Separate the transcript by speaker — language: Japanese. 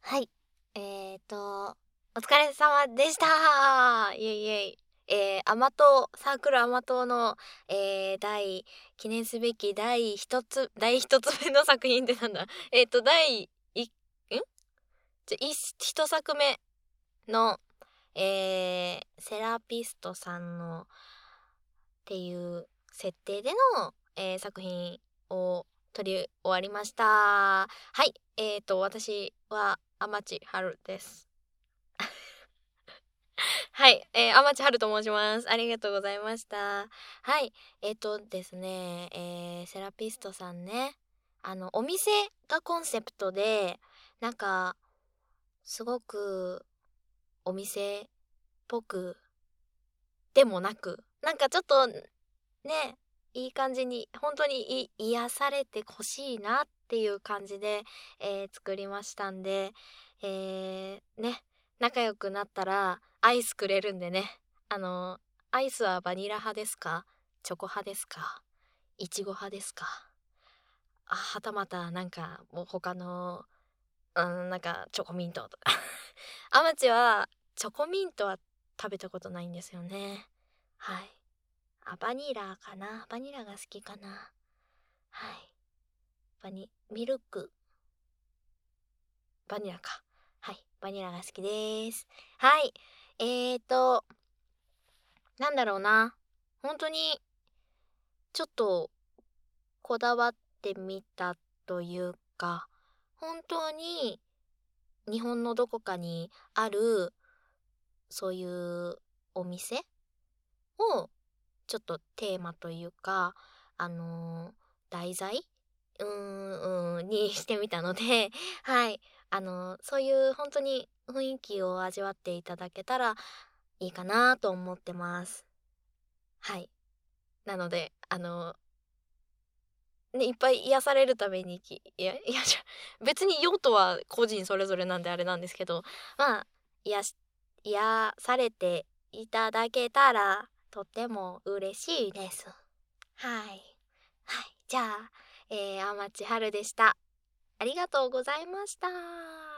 Speaker 1: はい。お疲れ様でした。イエイイエイ。サークル甘党の、記念すべき第一つ目の作品ってなんだ。一作目の、セラピストさんのっていう設定での、作品を撮り終わりました。はい。私は天地春です。はい。天地春と申します。ありがとうございました。はい。ですね、セラピストさんね。お店がコンセプトで、なんか、すごくお店っぽくでもなく、なんかちょっとね、いい感じに、本当に癒されてほしいなっていう感じで、作りましたんで、ね、仲良くなったらアイスくれるんでね。アイスはバニラ派ですか？チョコ派ですか？いちご派ですか？はたまたなんかもう他の、なんかチョコミントとか。アマチはチョコミントは食べたことないんですよね。はい。バニラかな。バニラが好きかな。はい。ミルク、バニラか。はい。バニラが好きです。はい。なんだろうな。本当に、ちょっと、こだわってみたというか、本当に、日本のどこかにある、そういうお店を、ちょっとテーマというか、題材にしてみたので、はい。そういう本当に雰囲気を味わっていただけたらいいかなと思ってます。はい。なので、ね、いっぱい癒されるために別に用途は個人それぞれなんであれなんですけど、まあ、癒されていただけたらとっても嬉しいです。はい。はい。じゃあ、天地春でした。ありがとうございました。